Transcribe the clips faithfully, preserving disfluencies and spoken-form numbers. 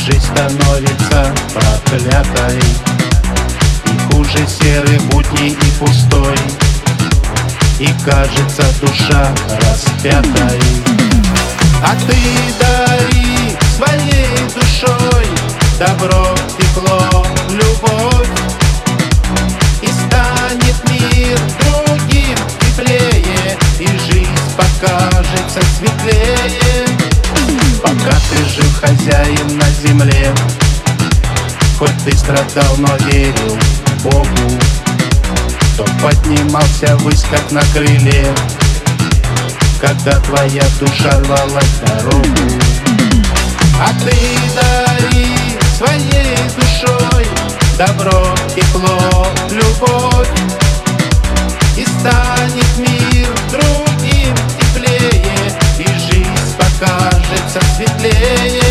Жизнь становится проклятой, и хуже серый будни и пустой, и кажется душа распятой. А ты дари своей душой добро, тепло, любовь, и станет мир другим теплее, и жизнь покажется светлее. Пока ты жил хозяин на земле, хоть ты страдал, но верил Богу, то поднимался ввысь, как на крыле, когда твоя душа рвалась в дорогу. А ты дари своей душой добро, тепло, любовь, и станет мир другим теплее, и жизнь покажется светлее.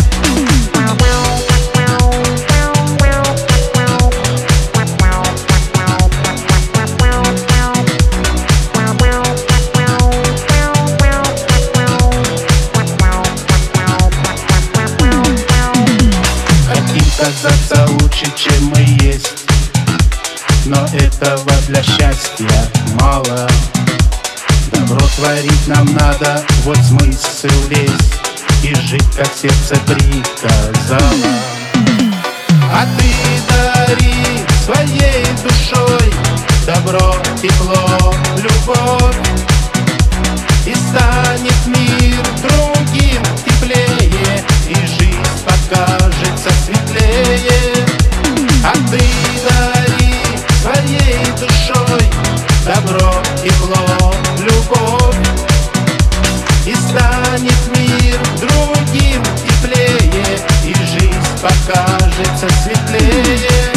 Казаться лучше, чем мы есть, но этого для счастья мало. Добро творить нам надо, вот смысл весь, и жить, как сердце приказало. А ты дари своей душой добро, тепло, любовь, и станет мир другим теплее, и жизнь покажется светлее. А ты дари своей душой добро, тепло, любовь, и станет мир другим теплее, и жизнь покажется светлее.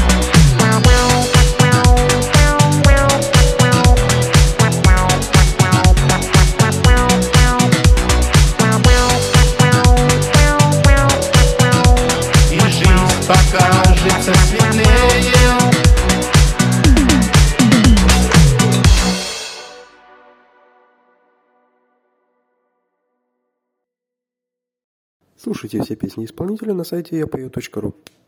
Покажется светлее. Слушайте все песни исполнителя на сайте я пою точка ру.